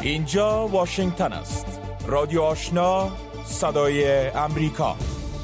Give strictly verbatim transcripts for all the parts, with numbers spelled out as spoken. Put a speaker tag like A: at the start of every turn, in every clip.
A: اینجا واشنگتن است. رادیو آشنا، صدای امریکا.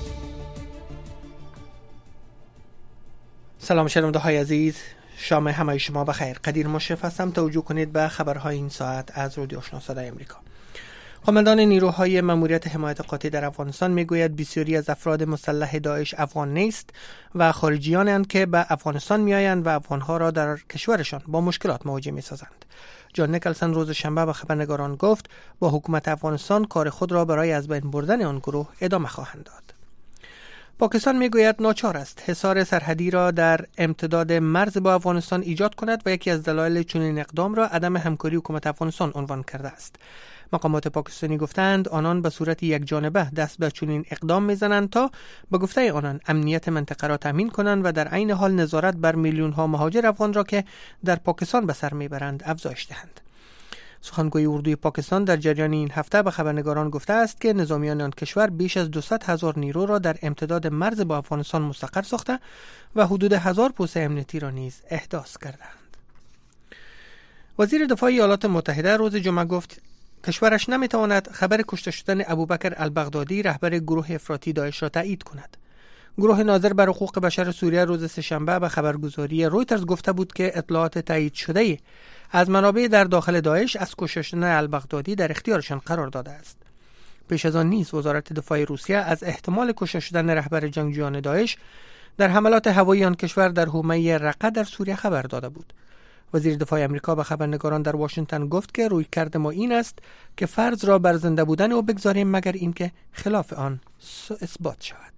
B: سلام شنونده های عزیز، شام همه شما بخیر. قدیر مشرف هستم. توجه کنید به خبرهای این ساعت از رادیو آشنا صدای امریکا. قماندان نیروهای ماموریت حمایت قاطع در افغانستان میگوید بسیاری از افراد مسلح داعش افغان نیست و خارجیانند که به افغانستان میآیند و افغانها را در کشورشان با مشکلات مواجه میسازند. جان نیکلسن روز شنبه به خبرنگاران گفت با حکومت افغانستان کار خود را برای از بین بردن آن گروه ادامه خواهند داد. پاکستان میگوید ناچار است حصار سرحدی را در امتداد مرز با افغانستان ایجاد کند و یکی از دلایل چنین اقدام را عدم همکاری حکومت افغانستان عنوان کرده است. مقامات پاکستانی گفتند آنان به صورت یک جانبه دست به چنین اقدام میزنند تا به گفته آنان امنیت منطقه را تامین کنند و در عین حال نظارت بر میلیون ها مهاجر افغان را که در پاکستان به سر میبرند افزایش دهند. سخنگوی اردوی پاکستان در جریان این هفته به خبرنگاران گفته است که نظامیان آن کشور بیش از دویست هزار نیرو را در امتداد مرز با افغانستان مستقر ساخته و حدود هزار پست امنیتی را نیز احداث کردند. وزیر دفاع ایالات متحده روز جمعه گفت کشورش نمیتواند خبر کشته شدن ابوبکر البغدادی رهبر گروه افراطی داعش را تایید کند. گروه ناظر بر حقوق بشر سوریه روز سه‌شنبه به خبرگزاری رویترز گفته بود که اطلاعات تایید شده از منابع در داخل داعش از کشته شدن البغدادی در اختیارشان قرار داده است. پیش از آن نیز وزارت دفاع روسیه از احتمال کشته شدن رهبر جنگجویان داعش در حملات هوایی آن کشور در حومه رقه در سوریه خبر داده بود. وزیر دفاع آمریکا به خبرنگاران در واشنگتن گفت که رویکرد ما این است که فرض را بر زنده بودن او بگذاریم مگر اینکه خلاف آن اثبات شود.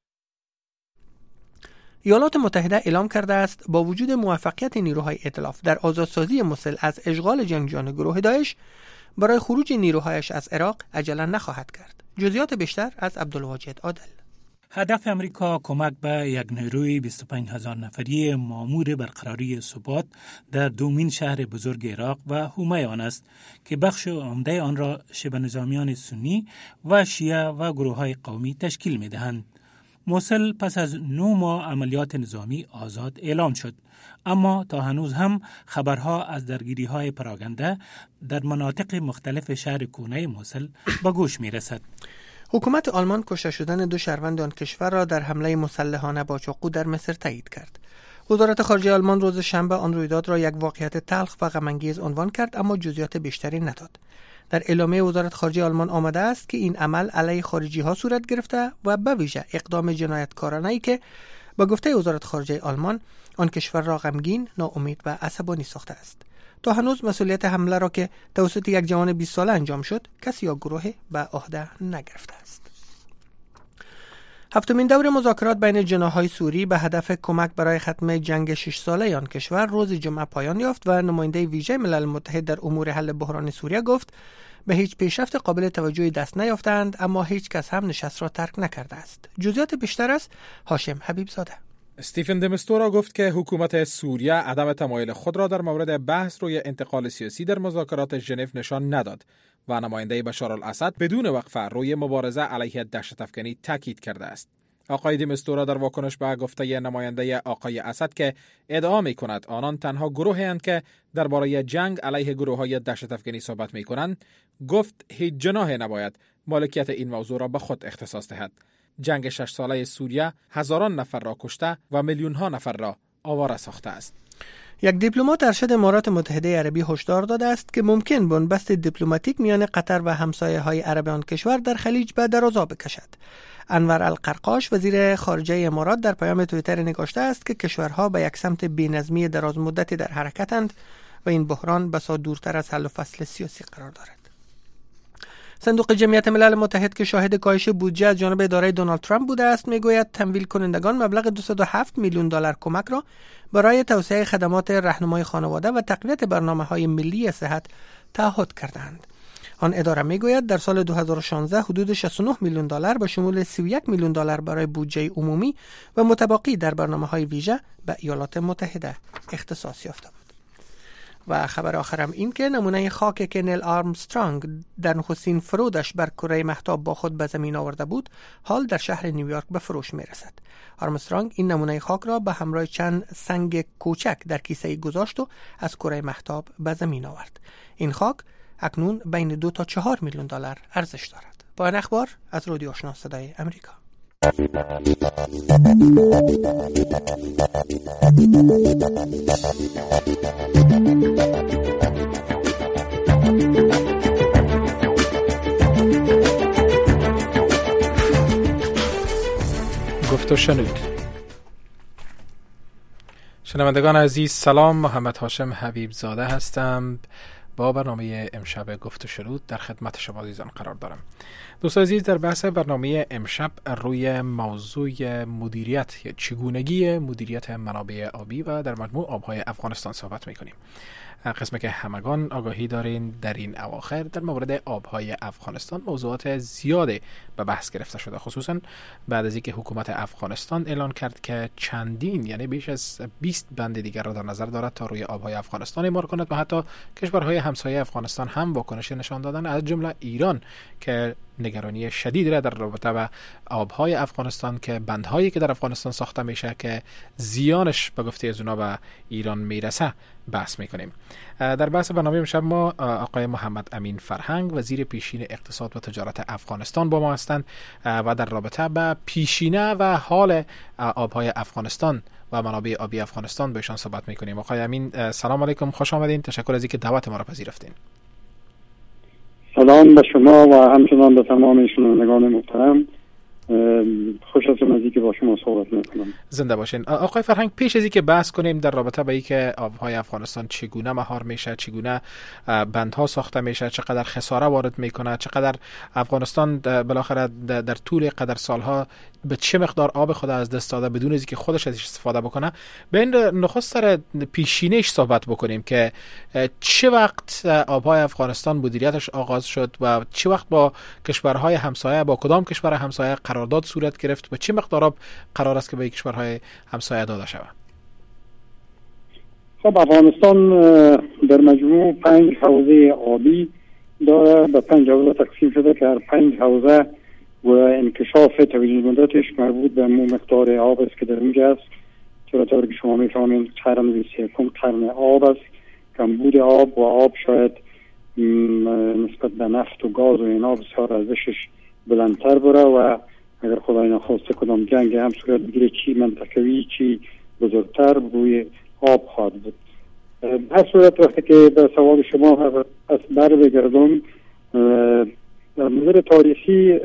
B: ایالات متحده اعلام کرده است با وجود موفقیت نیروهای ائتلاف در آزادسازی موسل از اشغال جنگجویان گروه داعش برای خروج نیروهایش از عراق عجله نخواهد کرد. جزئیات بیشتر از عبدالواجد عادل.
C: هدف امریکا کمک به یک نیروی بیست و پنج هزار نفری مامور برقراری ثبات در دومین شهر بزرگ عراق و حومه آن است که بخش عمده آن را شبه نظامیان سنی و شیعه و گروه‌های قومی تشکیل می‌دهند. موسل پس از نه ماه عملیات نظامی آزاد اعلام شد، اما تا هنوز هم خبرها از درگیری‌های پراکنده در مناطق مختلف شهر کونه موسل به گوش می‌رسد.
B: حکومت آلمان کشته شدن دو شهروند آن کشور را در حمله مسلحانه با چاقو در مصر تایید کرد. وزارت خارجه آلمان روز شنبه آن رویداد را یک واقعیت تلخ و غم‌انگیز عنوان کرد، اما جزئیات بیشتری نداد. در اعلامیه وزارت خارجه آلمان آمده است که این عمل علیه خارجی ها صورت گرفته و به ویژه اقدام جنایتکارانه‌ای که با گفته وزارت خارجه آلمان آن کشور را غمگین، ناامید و عصبانی ساخته است. تا هنوز مسئولیت حمله را که توسط یک جوان بیست ساله انجام شد کسی یا گروهی به عهده نگرفته است. هفتمین دور مذاکرات بین جناح‌های سوری به هدف کمک برای ختم جنگ شش ساله آن کشور روز جمعه پایان یافت و نماینده ویژه ملل متحد در امور حل بحران سوریه گفت به هیچ پیشرفت قابل توجهی دست نیافتند، اما هیچ کس هم نشست را ترک نکرده است. جزئیات بیشتر است هاشم حبیب زاده.
D: استیفن د میستورا گفت که حکومت سوریه عدم تمایل خود را در مورد بحث روی انتقال سیاسی در مذاکرات ژنو نشان نداد و نماینده بشار الاسد بدون وقفه روی مبارزه علیه دهشت‌افکنی تاکید کرده است. آقای د میستورا در واکنش به گفته نماینده آقای اسد که ادعا می‌کند آنان تنها گروهی اند که درباره جنگ علیه گروه‌های دهشت‌افکنی صحبت می‌کنند، گفت هیچ جناحی نباید مالکیت این موضوع را به خود اختصاص دهد. جنگ شش ساله سوریه هزاران نفر را کشته و میلیون ها نفر را آواره ساخته است.
B: یک دیپلمات ارشد امارات متحده عربی هشدار داده است که ممکن بنبست دیپلماتیک میان قطر و همسایه‌های عرب آن کشور در خلیج به درازا بکشد. انور القرقاش وزیر خارجه امارات در پیام توییتر نگاشته است که کشورها به یک سمت بی‌نظمی دراز مدتی در حرکتند و این بحران بسا دورتر از حل و فصل سیاسی قرار دارد. صندوق جمعیت ملل متحد که شاهد کاهش بودجه از جانب اداره دونالد ترامپ بوده است میگوید تمویل کنندگان مبلغ دویست و هفت میلیون دلار کمک را برای توسعه خدمات راهنمای خانواده و تقویت برنامه‌های ملی صحت تعهد کردند. آن اداره میگوید در سال دو هزار و شانزده حدود شصت و نه میلیون دلار به شمول سی و یک میلیون دلار برای بودجه عمومی و متباقی در برنامه‌های ویژه به ایالات متحده اختصاص یافته بود. و خبر آخرم این که نمونه خاک که نیل آرمسترانگ در نخستین فرودش بر کره مهتاب با خود به زمین آورده بود حال در شهر نیویورک به فروش می رسد. آرمسترانگ این نمونه خاک را به همراه چند سنگ کوچک در کیسه‌ای گذاشت و از کره مهتاب به زمین آورد. این خاک اکنون بین دو تا چهار میلیون دلار ارزش دارد. با این اخبار از رادیو آشنا صدای امریکا.
D: گفت و شنود. شنوندگان عزیز سلام، محمد هاشم حبیب زاده هستم. با برنامه امشب گفت و شنود در خدمت شما عزیزان قرار دارم. دوستان عزیز، در بحث برنامه امشب روی موضوع مدیریت یا چگونگی مدیریت منابع آبی و در مجموع آبهای افغانستان صحبت میکنیم. قسمی که همگان آگاهی دارین در این اواخر در مورد آبهای افغانستان موضوعات زیاده به بحث گرفته شده، خصوصا بعد از اینکه حکومت افغانستان اعلان کرد که چندین یعنی بیش از بیست بند دیگر را در نظر دارد تا روی آبهای افغانستان اعمار کند و حتی کشورهای همسایه افغانستان هم واکنش نشان دادن، از جمله ایران که نگرانی شدید را در رابطه با آبهای افغانستان که بندهایی که در افغانستان ساخته میشه که زیانش به گفته از اونا به ایران میرسه بحث میکنیم. در بحث برنامه امشب ما آقای محمد امین فرهنگ وزیر پیشین اقتصاد و تجارت افغانستان با ما هستند و در رابطه با پیشینه و حال آبهای افغانستان و منابع آبی افغانستان با ایشان صحبت میکنیم. آقای امین سلام علیکم، خوش آمدین. تشکر از اینکه دعوت ما را پذیرفتین.
E: سلام به شما و همچنان به تمام شنوندگان محترم. خوش هستم از اینکه با شما صحبت میکنم.
D: زنده باشین. آقای فرهنگ، پیش از اینکه بحث کنیم در رابطه با اینکه آبهای افغانستان چگونه مهار میشه، چگونه بندها ساخته میشه، چقدر خساره وارد میکنه، چقدر افغانستان بالاخره در طول قدر سالها به چه مقدار آب خود از دست داده بدون اینکه خودش ازش استفاده بکنه، به این نخست سر پیشینه‌اش صحبت بکنیم که چه وقت آبهای افغانستان مدیریتش آغاز شد و چه وقت با کشورهای همسایه، با کدام کشور همسایه قرارداد صورت گرفت و چه مقدار آب قرار است که به کشورهای همسایه داده شود؟
E: خب افغانستان در مجموع پنج حوزه آبی داره، به پنج حوزه تقسیم شده که هر پنج حوزه و انکشاف توجیه مدتش مربوط به مقدار آب است که در اونجا است. چرا طور که شما میفهمید قرن سیکم قرن آب است، کمبود آب و آب شاید نسبت به نفت و گاز و اینا بسیار ارزشش بلندتر بره و اگر خدای نخواسته کدام جنگ هم صورت بگیره چی منطقوی چی بزرگتر روی آب خواهد بود. هر صورت وقتی که به سوال شما از بر بگردم، در نظر تاریخی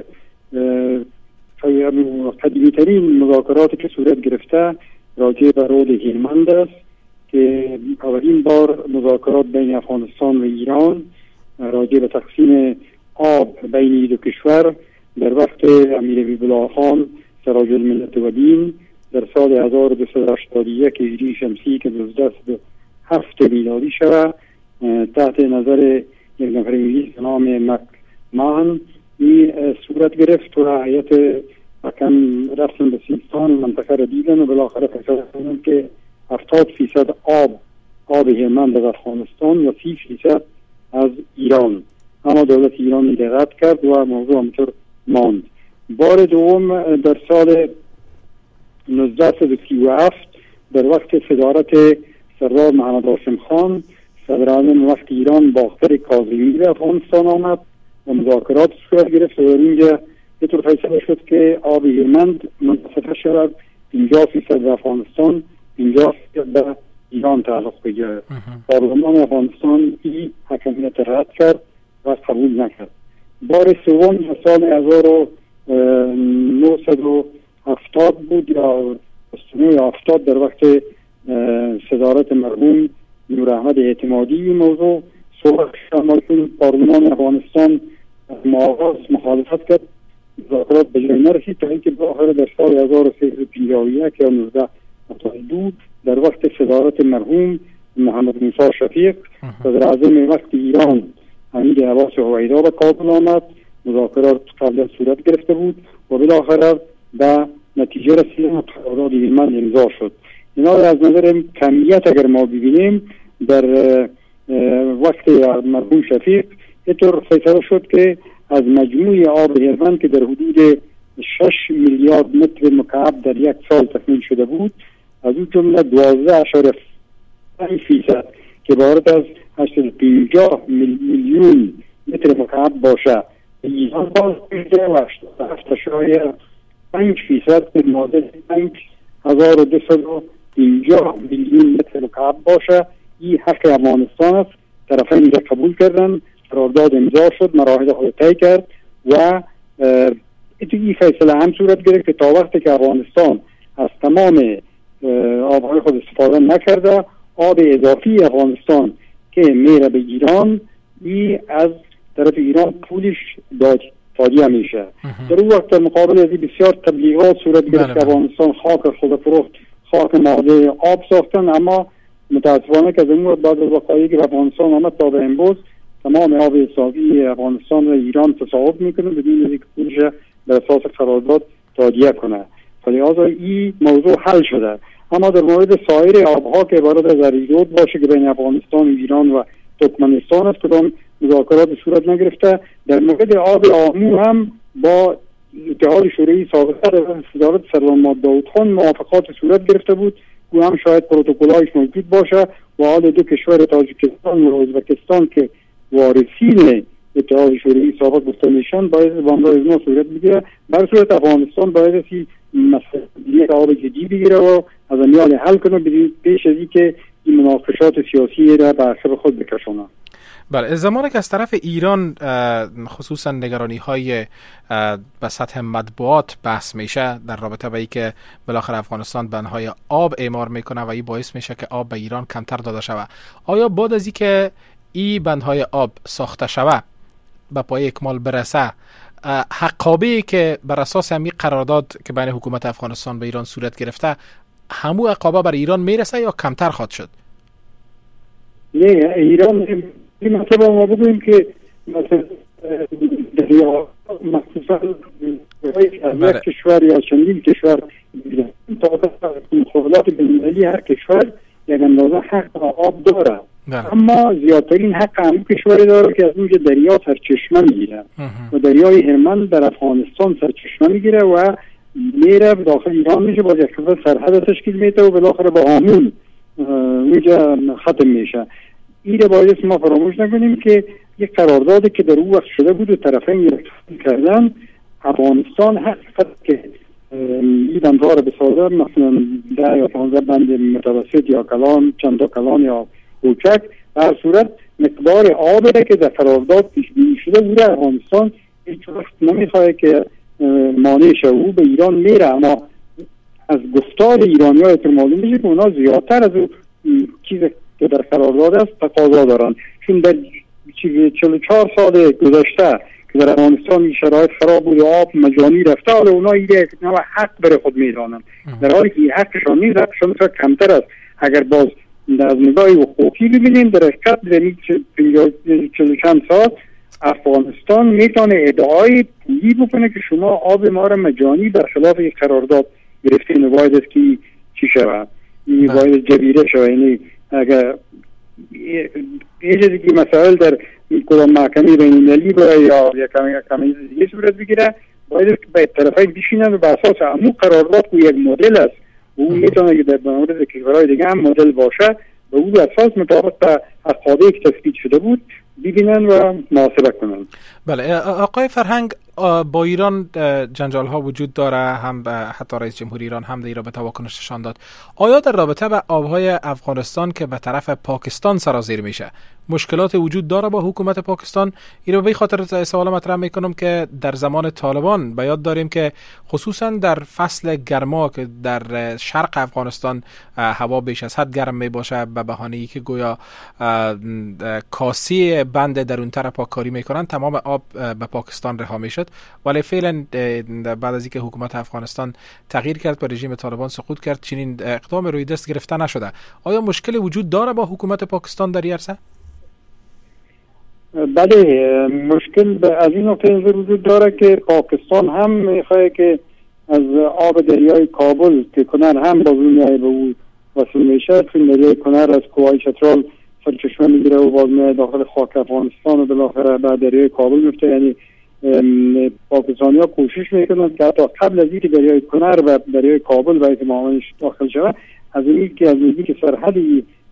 E: قدیمی ترین مذاکراتی که صورت گرفته راجع به رود هلمند است که اولین بار مذاکرات بین افغانستان و ایران راجع به تقسیم آب بین دو کشور در وقت امیر حبیب‌الله خان سراج الملت و دین در سال هزار و دویست و هشتاد و یک هجری شمسی که دوازده و هفت میلادی شود تحت نظر یک نفر انگلیس به نام مک ماهن این صورت گرفت و هیئت حکم رفتن به سیستان منطقه را دیدن و بالاخره فیصله کردند که هفتاد فیصد آب آب هلمند از افغانستان و سی فیصد از ایران. اما دولت ایران رد کرد و موضوع همطور ماند. بار دوم در سال نوزده و سی و هفت در وقت صدارت سردار محمد هاشم خان صدراعظم وقت ایران باختر کاظمی به افغانستان آمد و مذاکرات صورت گرفت و در اینجا یه طور فیصله شد که آب هلمند منتصفه شود، پنجاه فیصد به افغانستان، پنجاه فیصد به ایران تعلق بگیرد. پارلمان افغانستان این حکمیت رد کرد و قبول نکرد. بار سوم در سال هزار و نهصد و هفتاد بود یا سنه هفتاد در وقت صدارت مرحوم نور احمد اعتمادی موضوع صحبت شد. پارلمان افغانستان آغاز مخالفت کرد، مذاکرات به جای نرسید تا اینکه بالاخره در سال هزار و سیصد و پنجاه و یک یا نوزده و هفتاد و دو در وقت صدارت مرحوم محمد موسی شفیق صدراعظم وقت ایران حمید عباس هویدا به کابل آمد. مذاکرات قبل صورت گرفته بود و بالاخره به نتیجه رسید و قرارداد هلمند امضا شد. اینا از نظر کمیت اگر ما ببینیم در وقت مرحوم شفیق اینطور فیصله شد که از مجموع آب هلمند که در حدود شش میلیارد متر مکعب در یک سال تکمیل شده بود، از اون جمله دوازده اشاره پنج فیصد که عبارت از هشتصد و پنجاه میلیون متر مکعب باشه، ایران باز میشه و هشتاد و هفت اشاریه پنج فیصد به معادل پنج هزار و دویست و پنجاه میلیون متر مکعب باشه. این حق افغانستان است. طرفین را قبول کردن، قرارداد امضا شد، مراحل خود طی کرد و این فیصله هم صورت گرفت که تا وقتی که افغانستان از تمام آبهای خود استفاده نکرده، آب اضافی افغانستان که میره به ایران ای از طرف ایران پولش دادی میشه. در اون وقت مقابل از بسیار تبلیغات صورت گرفت که افغانستان خاک خود فروخت، خاک ماده آب ساختن، اما متاسفانه که از اون وقت بعد از وقایعی که افغانستان آمد تا به امروز تمام آب اضافی افغانستان و ایران تصاحب میکنه بدون اینکه پولش بر اساس قرارداد تادیه کنه. فلذا این موضوع حل شده. اما در مورد سایر آبها که عبارت از اریدود باشه که بین افغانستان و ایران و ترکمنستان است کدام مذاکرات صورت نگرفته. در مورد آب آمو هم با اتحاد شوروی سابقه در وزارت سروان ماد داود خان موافقات صورت گرفته بود و هم شاید پروتکل‌هایش موجود باشه و حال دو کشور تاجیکستان و ازبکستان که وارثین اتحاد شوروی سابق گفته میشن باید بامدار از ما صورت بگیره. بر صورت افغانستان باید اسی مسئله آب جدی بگیره و از امیال حل کنه پیش از اینکه این مناقشات سیاسی را به عقب خود بکشونه.
D: بله، زمانی که از طرف ایران خصوصا نگرانی های به سطح مطبوعات بحث میشه در رابطه با اینکه بالاخره افغانستان بندهای آب اعمار میکنه و این باعث میشه که آب به ایران کمتر داده شود، آیا بعد از اینکه این بندهای آب ساخته شود به پای اکمال برسه حقابه‌ای که بر اساس همین قرارداد که بین حکومت افغانستان به ایران صورت گرفته همو عقابه بر ایران میرسه یا کمتر خواهد شد؟
E: نه، ایران این مثلا ما بگویم که مثلا دریا مخصوصا از یک کشور یا چندین کشور تا مخابرات بین‌المللی هر کشور یک اندازه حق آب داره، اما زیادترین حق هم کشوری داره که از اونجا دریا سرچشمه میگیره و دریای هرمند در افغانستان سرچشمه میگیره و میره داخل ایران میشه، باز یک کشور سرحد تشکیل میده و بالاخره با آمون اونجا ختم میشه. این رو باید ما فراموش نکنیم که یک قراردادی که در اون وقت شده بود و طرفین یک کردن، افغانستان حق که این بندها رو بسازه، مثلا ده یا پانزده بند متوسط یا کلان، چند تا کلان یا کوچک، در صورت مقدار آبی که در قرارداد پیش بینی شده بوده افغانستان هیچ وقت نمیخواد که مانع شه، او به ایران میره، اما از گفتار ایرانی‌ها اعتبار معلوم میشه که اونا زیادتر از چیزی که در قرارداد است تقاضا دارن، چون در چهل و چهار سال گذشته که در افغانستان شرایط خراب بود و آب مجانی رفته، حالا اونا یک نوع حق بر خود میدانن، در حالی که حقشان نیست، حقشان کمتر است. اگر باز از نگاه حقوقی ببینیم در حقیقت در چهل و چند سال افغانستان میتونه ادعای پولی بکنه که شما آب ما را مجانی در خلاف یک قرارداد گرفتین و باید است که چی شود، این باید جبیره شود. یعنی اگر یه چیزی که مسائل در کدام محکمه بین‌المللی باید یا یک کمی دیگه صورت بگیره، باید که به طرفین بشینن و به اساس همون قرارداد که یک مدل است و اون میتونه که در مورد کشورهای دیگه هم مدل باشه و اون اساس مطابق به حقابه‌ای که تثبیت شده بود ببینن و محاسبه کنن.
D: بله آقای فرهنگ، با ایران جنجال ها وجود داره، هم حتی رئیس جمهوری ایران هم در این رابطه واکنش نشان داد. آیا در رابطه به آبهای افغانستان که به طرف پاکستان سرازیر میشه مشکلات وجود داره با حکومت پاکستان؟ این رو به خاطر سوال مطرح میکنم که در زمان طالبان به یاد داریم که خصوصا در فصل گرما که در شرق افغانستان هوا بیش از حد گرم می باشه به بهانه ای که گویا کاسی بند درونتر پاککاری میکنن، تمام آب به پاکستان رها میشد، ولی فعلا بعد از اینکه حکومت افغانستان تغییر کرد و رژیم طالبان سقوط کرد چنین اقدام روی دست گرفته نشده. آیا مشکل وجود داره با حکومت پاکستان در این عرصه؟
E: بله، مشکل از این نقطه نظر وجود داره که پاکستان هم میخواه که از آب دریای کابل که کنر هم باز میای به او وصل میشه، چون دریای کنر از کوههای چترال سرچشمه میگیره و باز میای داخل خاک افغانستان و بالاخره به دریای کابل میفته. یعنی پاکستانی ها کوشش میکنن که حتی قبل از اینکه دریای کنر و دریای کابل و اتمامش داخل شود، از این که از نزدیک سرحد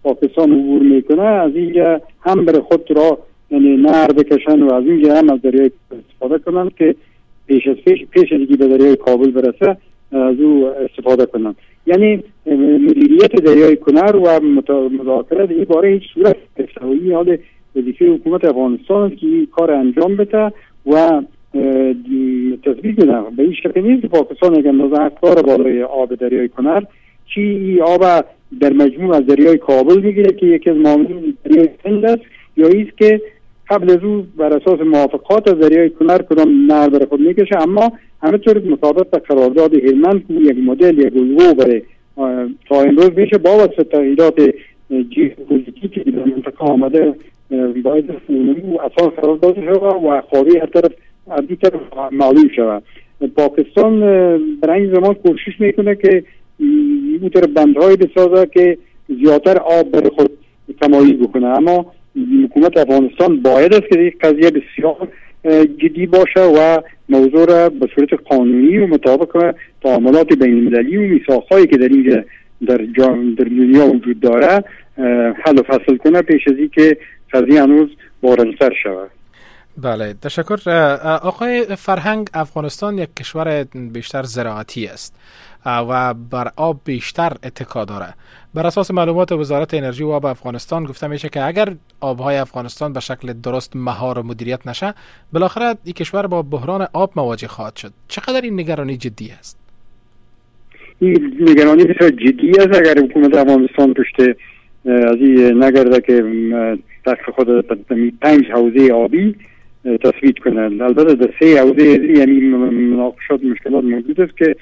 E: پاکستان عبور میکنه از اینجا هم بر خود را یعنی نهر بکشن و از اینجا هم از دریای استفاده کنن که پیش از پیش پیش از اینکه به دریای کابل برسه از او استفاده کنن. یعنی مدیریت دریای کنر و مذاکره در این باره هیچ صورت استوایی حال وظیفه حکومت افغانستان است که این کار انجام بده و تثبیت بده. به این شکل نیست که پاکستان یک اندازه کار بالای آب دریای کنر چی این آب در مجموع از دریای کابل میگیره که یکی از معاملین دریای هند است، یا ایست که قبل از او بر اساس موافقات از دریای کنر کدام نهر بر خود میکشه، اما همینطور مطابق با قرارداد هلمند که یک مدل یک الگو برای تا امروز میشه با واسطه تغییرات ژئوپلیتیکی که در منطقه آمده باید اونمو اساس قرار داده شود و خوابی هر طرف از دو طرف معلوم شود. پاکستان در این زمان کوشش میکنه که اون طرف بندهای بسازه که زیادتر آب بر خود تمایل بکنه، اما حکومت افغانستان باید است که این قضیه بسیار جدی باشه و موضوع را به صورت قانونی و مطابق تعاملات بین المللی و میثاق‌هایی که در اینجا در در دنیا وجود داره حل و فصل کنه پیش از اینکه قضیه هنوز بارنسر شود.
D: بله، تشکر. آقای فرهنگ، افغانستان یک کشور بیشتر زراعتی است و بر آب بیشتر اتکا داره. بر اساس معلومات وزارت انرژی و آب افغانستان گفته میشه که اگر آبهای افغانستان به شکل درست مهار و مدیریت نشه، بالاخره این کشور با بحران آب مواجه خواهد شد. چقدر این نگرانی جدی است؟
E: این نگرانی بسیار جدی است. اگر حکومت افغانستان پشت از این نگرده که دست خود پنج حوزه آبی تثبیت کنه، البته در سه حوزه یعنی مناقشات مشکلات موجود است که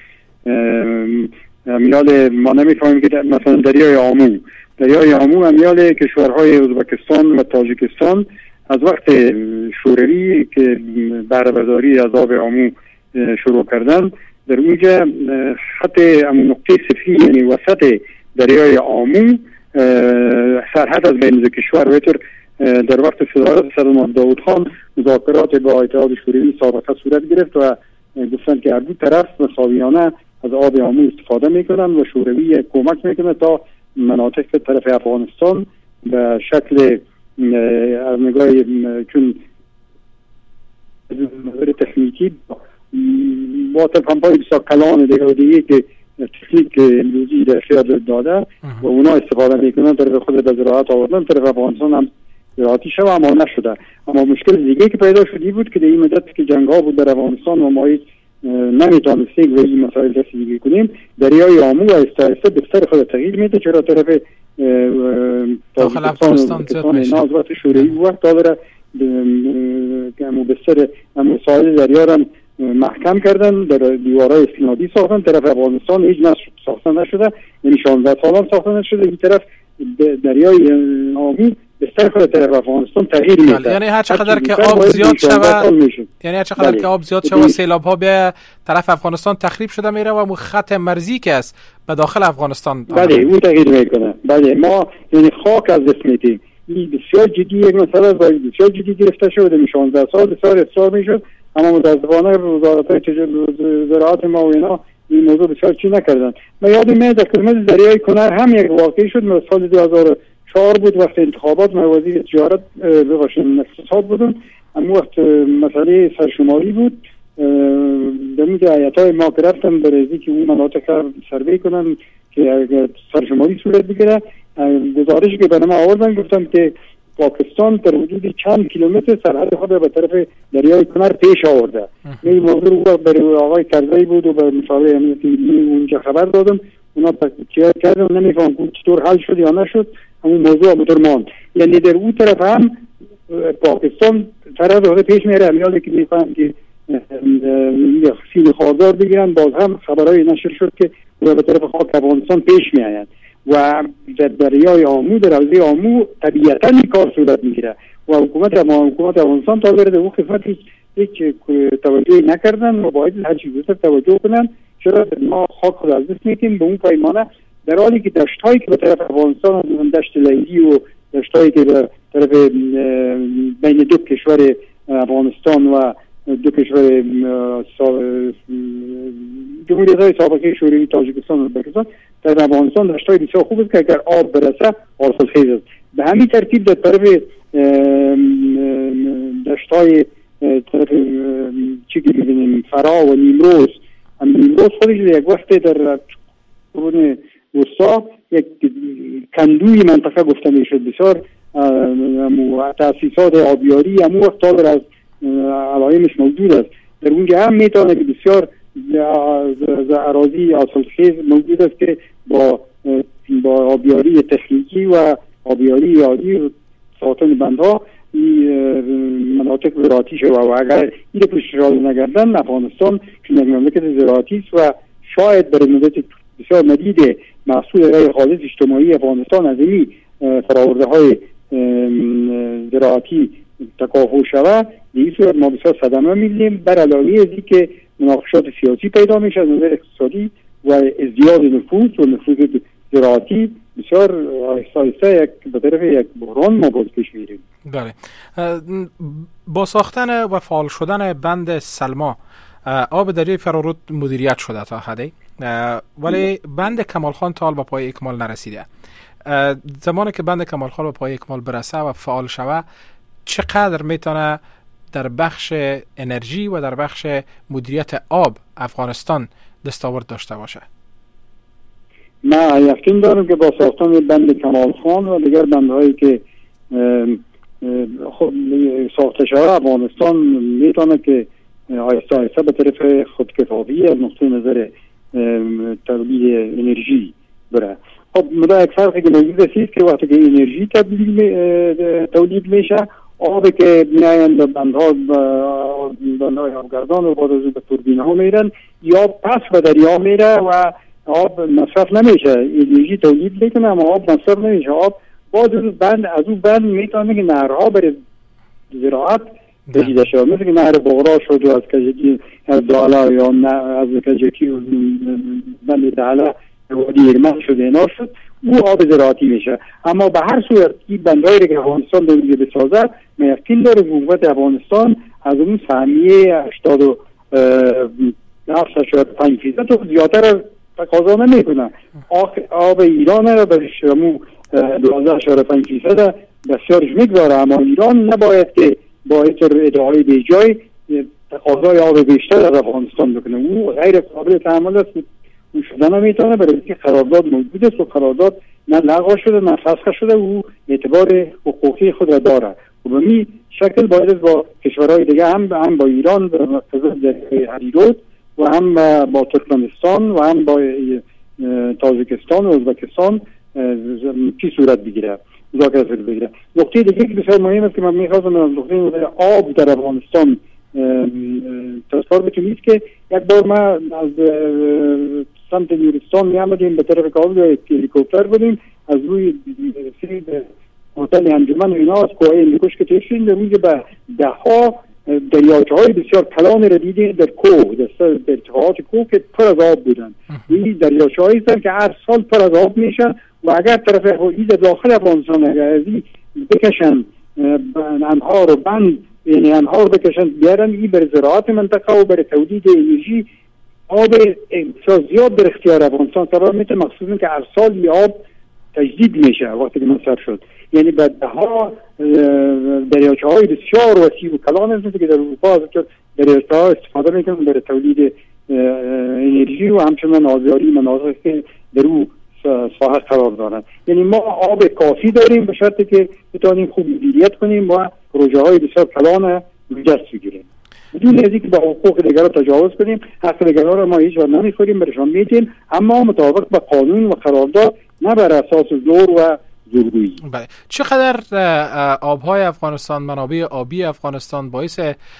E: امیال ما نمیفهمیم که مثلا دریای آمو دریای آمو امیال کشورهای ازبکستان و تاجیکستان از وقت شوروی که بهره برداری از آب آمو شروع کردن، در اونجا خط نقطه صفری یعنی وسط دریای آمو سرحد از بین کشور و اینطور در وقت صدارت صدام داود خان مذاکرات با اتحاد شوروی سابقه صورت گرفت و گفتن که هر دو طرف مساویانه از آب آمو استفاده میکنن و شوروی کمک میکنه تا مناطق طرف افغانستان به شکل از نگاه چون نظر تکنیکی واتر پمپای بسیار کلان دیگه دیگه که تکنیک امروزی در اختیار داده و اونا استفاده میکنن طرف خود به زراعت آوردن، طرف افغانستان هم زراعتی شد اما نشده. اما مشکل دیگه که پیدا شدی بود که در این مدت که جنگ ها بود در افغانستان و ما نمیتونستیم و این مسائل رسیدگی کنیم، دریای آمو و استایسته بستر خود تغییر میده، چرا طرف
D: داخل افغانستان زیاد میشه
E: نازوات شوروی وقت داره که امو بستر امو ساحل دریا را محکم کردن، در دیوارهای استنادی ساختن، طرف افغانستان هیچ نشد ساخته نشده، یعنی شانزده سال ساخته نشده. این طرف دریای آمو بستر خود طرف افغانستان تغییر میده،
D: یعنی هر چقدر که آب زیاد شود یعنی هر چقدر که آب زیاد شود سیلاب ها به طرف افغانستان تخریب شده میره و خط مرزی که است به داخل افغانستان
E: بله اون تغییر میکنه. بله ما یعنی خاک از دست میدیم. این بسیار جدی یک مسئله بسیار جدی گرفته شده. این شانزده سال بسیار اصرار میشد اما متاسفانه وزارت زراعت ما و اینا این موضوع بسیار چی نکردن. من یادم میاد در خدمت دریای کنر هم یک واقعی شد. من سال دو هزار و چهار بود وقت انتخابات، من وزیر تجارت ببخشید اقتصاد بودم، اما وقت مسئله سرشماری بود در میگه ایتای ما که رفتن برای که اون مناطق سروی کنن که سرشماری صورت بگیره. گزارشی که برای ما آوردن گفتن که پاکستان در حدود چند کیلومتر سرحد خود به طرف دریای کنر پیش آورده. این موضوع رو برای آقای کرزی بود و به مشاور امنیتی ملی اونجا خبر دادم، اونا تکیه کردن، نمیفهم که چطور حل شد یا نشد، همون موضوع همونطور ماند. یعنی در اون طرف هم پاکستان طرف خود پیش میره، امیالی که میفهم که سیل خاردار بگیرن، باز هم خبرهای نشر شد که به طرف خاک افغانستان پیش میآیند و در دریای آمو در حوزه آمو طبیعتا این کار صورت میگیره و حکومت حکومت افغانستان تا برده اون خدمت هیچ توجهی نکردن و باید هر چیز بیشتر توجه کنن. چرا ما خاک خود از دست میدیم به اون پیمانه، در حالی که دشت‌هایی که به طرف افغانستان دشت لیلی و دشت‌هایی که به طرف بین دو کشور افغانستان و دو کشور جمهوریت‌های سابقه شوروی تاجیکستان و ازبکستان در افغانستان دشت‌های بسیار خوب است که اگر آب برسه حاصلخیز است. به همین ترتیب در طرف دشت‌های طرف چی که می‌بینیم فرا و نیمروز، نیمروز خودش یک وقت در قرون وسطا یک کندوی منطقه گفته میشد. بسیار تأسیسات آبیاری همون وقت تا از علائمش موجود است. در اونجا هم میتونه که بسیار اراضی حاصلخیز موجود است که با با آبیاری تکنیکی و آبیاری عادی و ساختن بندها مناطق زراعتی شد و اگر این پشتیبانی نگردن افغانستان که مملکت زراعتی است و شاید برای مدت بسیار مدید محصول غیر خالص اجتماعی افغانستان از این فراورده های زراعتی تکافؤ شود، به این صورت ما بسیار صدمه می‌بینیم. بر علاوه از این که مناقشات سیاسی پیدا میشه از نظر اقتصادی و ازدیاد نفوذ و نفوذ زراعتی بسیار آهسته آهسته یک به طرف یک بحران ما باز پیش میریم.
D: بله. با ساختن و فعال شدن بند سلما آب دریای فرارود مدیریت شده تا حدی، ولی بند کمال خان تا حال به پای اکمال نرسیده. زمانی که بند کمال خان به پای اکمال برسه و فعال شود چقدر میتونه در بخش انرژی و در بخش مدیریت آب افغانستان دستاورد داشته باشه؟
E: من یقین دارم که با ساختن بند کمال خان و دیگر بندهایی که خود ساخته شده افغانستان میتونه که آهسته آهسته به طرف خودکفایی از نقطه نظر تولید انرژی بره. خب مدا یک فرقی که موجود است که وقتی که انرژی تولید میشه، آبی که میاین به بندها بندهای آبگردان و بعد از اون به توربینه ها میرن یا پس به دریا میره و آب مصرف نمیشه. انرژی تولید میکنه اما آب مصرف نمیشه. آب بعد از بند از اون بند میتونه که نهرها برای زراعت بریده شد، مثل که نهر بغرا شد و از کجکی از دالا یا از کجکی و بند دالا وادی ایرمن شد اینا شد، او آب زراعتی میشه. اما به هر صورت این بندهایی که افغانستان داره بسازه من یقین داره حکومت افغانستان از اون سهمیه هشتاد و هفت و پنج فیصد و زیادتر تقاضا نمیکنه. آب ایران را به شمو دوازده و پنج فیصد بسیارش میگذاره، اما ایران نباید که با اینطور ادعای بیجای تقاضای آب بیشتر از افغانستان بکنه. او غیر قابل تحمل است. او شده نمیتونه برای اینکه قرارداد موجود است و قرارداد نه لغو شده نه فسخ شده، او اعتبار حقوقی خود را داره و به می شکل باید با کشورهای دیگه هم هم با ایران به مقتضی دریای هریرود و هم با ترکمنستان و هم با تاجیکستان و ازبکستان چی صورت بگیره، مذاکره صورت بگیره. نقطه دیگه که بسیار مهم است که من میخواستم از نقطه آب در افغانستان تذکر بکنید که یک بار ما از سمت نورستان می آمدیم به طرف کابل هلیکوپتر بودیم، از روی سری هتل انجمن و اینا از کوه هندوکش که تشین در روی به ده ها دریاچه های بسیار کلان را دیدیم در کوه، در ارتفاعات کوه که پر از آب بودن. این دریاچه هایی هستند که هر سال پر از آب میشن و اگر طرف این داخل افغانستان اگر ازی بکشن انهار و بند یعنی انهار بکشن بیارن، این بر زراعت منطقه و بر تولید انرژی آب بسیار زیاد در اختیار افغانستان قرار میده، مخصوصا که هر سال این آب تجدید میشه وقتی که مصرف شد. یعنی بعد ها دریاچه های بسیار وسیع و کلان هستند که در اروپا از دریاچه ها استفاده میکنن برای تولید انرژی و همچنان آبیاری مناطقی که در او ساحه قرار دارند. یعنی ما آب کافی داریم به شرطی که بتونیم خوب مدیریت کنیم و پروژه های بسیار کلان دست بگیریم بدون از اینکه با حقوق دیگران تجاوز کنیم. حق دیگران را ما هیچ وقت نمیخوریم، برشان میدیم، اما مطابق با قانون و قرارداد، نه بر اساس زور و زورگویی.
D: بله. چقدر آبهای افغانستان، منابع آبی افغانستان باعث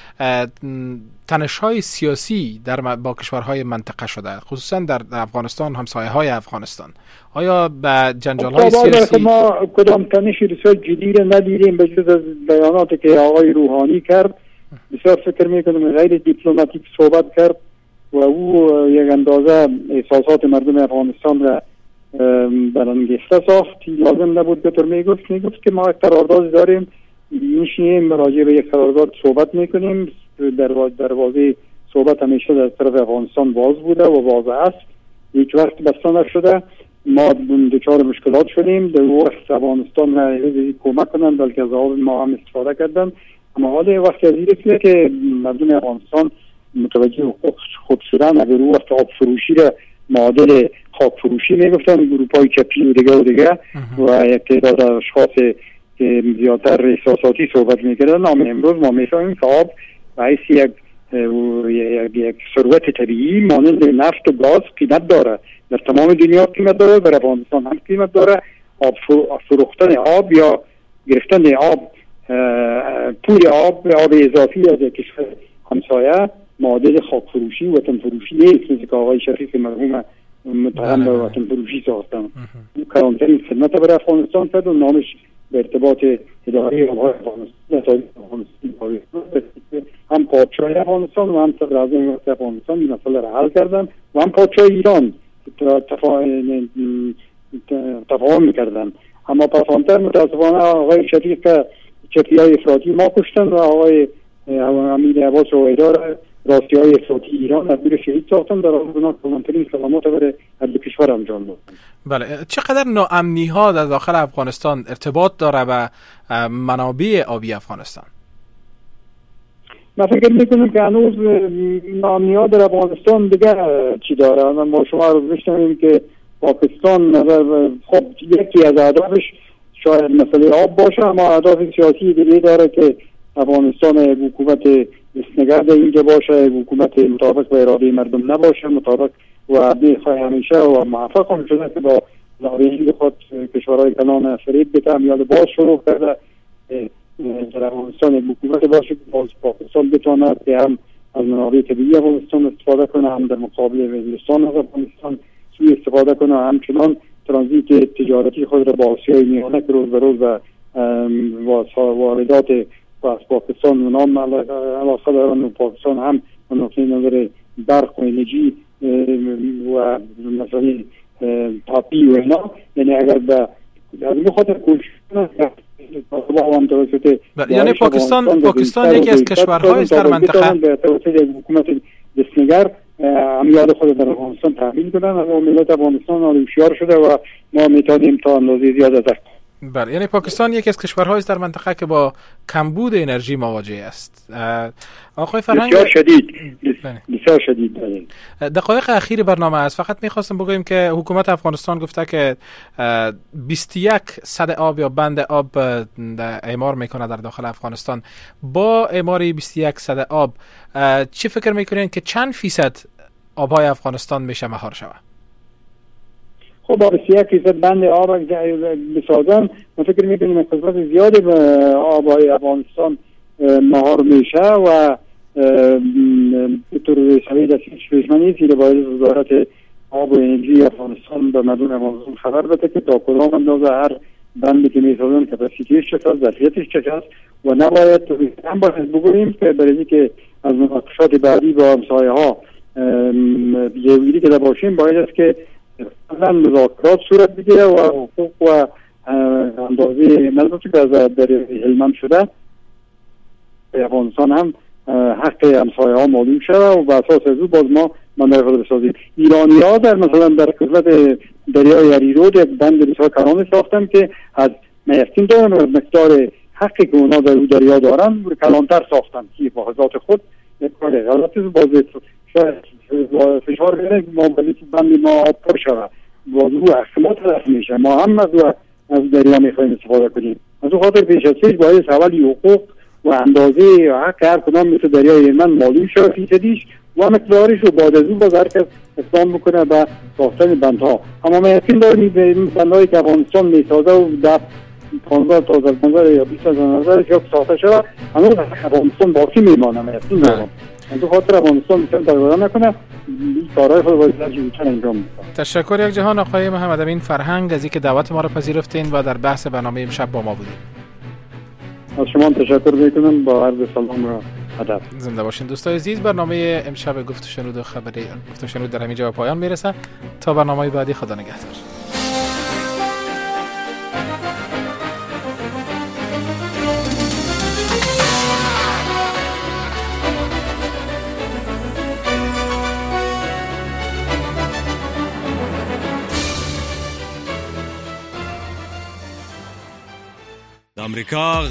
D: تنش‌های سیاسی در با کشورهای منطقه شده، خصوصا در افغانستان همسایه‌های افغانستان؟ آیا به جنجال‌های سیاسی
E: ما کدام تنشی بسیار جدی را ندیدیم به جز از بیاناتی که آقای روحانی کرد؟ بسیار فکر میکنم غیر دیپلماتیک صحبت کرد و او یک اندازه احساسات مردم افغانستان را برانگیخته ساخت. لازم نبود که طور میگفت میگفت که ما قرارداد داریم، میشینیم راجع به یک قرارداد صحبت میکنیم. دروازه صحبت همیشه در طرف افغانستان باز بوده و باز است، هیچ وقت بسته نشده. ما دچار مشکلات شدیم. در وقت افغانستان را کمک کنند بلکه از آب ما هم استفاده کردن. اما حالا وقتی از این رسیده که مردم افغانستان متوجه حقوق خود شدن، اگر او وقت آب فروشی را معادل خاک فروشی میگفتن گروپ‌های چپی و دیگه و دیگه و یک تعداد اشخاص که زیادتر احساساتی صحبت میکردن، اما امروز ما میفهمیم که آب باعث یک یک ثروت طبیعی مانند نفت و گاز قیمت داره. در تمام دنیا قیمت داره، در افغانستان هم قیمت داره. آب فروختن آب یا گرفتن آب، پول آب آب اضافی از کشور همسایه معادل خاک فروشی و وطن فروشی نیست، مثل که آقای شفیق مرحوم متهم به وطن فروشی ساختن. اون کلانترین خدمت برای افغانستان کرد و نامش به ارتباط اداره آبهای افغانستان هم پادشاه افغانستان و هم صدر اعظم افغانستان این مسئله را حل کردن و هم پادشاه ایران تفاهم میکردن. اما پسانتر متاسفانه آقای شفیق چپی های افراطی ما کشتن و آقای امیر عباس رویدار راستی های افراطی ایران از بیر شهید ساختن. در آن کلانترین سلامات برای هر دو کشور انجام دادن.
D: بله، چقدر ناامنی ها در داخل افغانستان ارتباط داره به منابع آبی افغانستان؟
E: من فکر میکنم که هنوز ناامنی ها در افغانستان دیگه چی داره. ما شما رو بشنویم که پاکستان خب یکی از اهدافش شاید مسئله آب باشه، اما اهداف سیاسی دیگه داره که افغانستان حکومت دستنگرد اینجا باشه، حکومت مطابق به اراده مردم نباشه، مطابق و بخواه همیشه و موفق هم شده که با لاریجی خود کشورهای کلان فریب بده، امیال باز شروع کرده در افغانستان حکومت باشه که باز پاکستان بتواند که هم از منابع طبیعی افغانستان استفاده کنه، هم در مقابل وزیرستان از افغانستان سوی استفاده کنه، همچنان ترانزیت تجارتی خود را با آسیای میانه که روز به روز و واردات و از پاکستان و نام علاقه دارن و پاکستان هم نقطه نظر برق و انرژی و مثلا تاپی و اینا، یعنی اگر به از این خاطر کوشش کنه
D: یعنی پاکستان پاکستان یکی از کشورهای در منطقه
E: به توسط حکومت دستنگر امیال خود در افغانستان تحمیل کنن و ملت افغانستان هوشیار شده و ما میتونیم تا اندازه زیاد از
D: بله، یعنی پاکستان یکی از کشورهای در منطقه که با کمبود انرژی مواجه است. آقای فرهنگ
E: بسیار شدید بسیار شدید
D: دقایق اخیر برنامه است. فقط میخواستم بگویم که حکومت افغانستان گفته که بیست و یک صد آب یا بند آب اعمار میکنه در داخل افغانستان. با اعمار بیست و یک صد آب چی فکر میکنین که چند فیصد آبهای افغانستان میشه مهار شود؟
E: خب با بیست و یک فیصد بند آب بسازن، من فکر میکنیم که قسمت زیادی به آبهای افغانستان مهار میشه و به طور صحیح دستش پیشمانی زیر باید وزارت آب و انرژی افغانستان به مردم افغانستان خبر بده که تا کدام اندازه هر بندی که میسازن کپاسیتیش چقدر، ظرفیتش چقدر و نباید هم باید بگوییم که برای که از مناقشات بعدی با همسایه ها جویری که باشیم باید است که مثلا مذاکرات صورت بگیره و حقوق و اندازه ملبوطی که از در هلمند شده افغانستان هم حق همسایه ها معلوم شده و به اساس از او باز ما منابع خود بسازیم. ایرانی ها در مثلا در قسمت دریای اریرود یک بند بسیار کلان ساختن که از میستین دارن و مقدار حقی که اونا در او دریا دارن کلانتر ساختن که با ذات خود یک کار غلطی باز شاید فشار بیاره ما بلی که بندی ما آب پر شود باز او احکامات رفت میشه. ما هم از, از دریا میخواییم استفاده کنیم. از او خاطر پیش از پیش باید اولی حقوق و اندازه حق هر کدام مثل دریای هلمند معلوم شود فیصدیش و مقدارش رو بعد از اون باز هر کس اقدام بکنه به ساختن بندها. اما ما یقین داریم به این بندهایی که افغانستان میسازه و ده پانزده تا از نظر یا بیست از نظر که ساخته شود هنوز افغانستان باقی میمانه. ما یقین دارم از اون خاطر افغانستان میتونه تغییر نکنه، این کارهای خود باید زیادتر انجام بده.
D: تشکر یک جهان آقای محمد امین فرهنگ از اینکه دعوت ما را پذیرفتین و در بحث برنامه امشب با ما بودید.
E: از شما تشکر میکنم، با عرض سلام و ادب.
D: زنده باشین دوستای عزیز. برنامه امشب گفت و شنود و خبری گفت و شنود در همینجا به پایان میرسه. تا برنامه بعدی خدا نگهدار.
F: آمریکا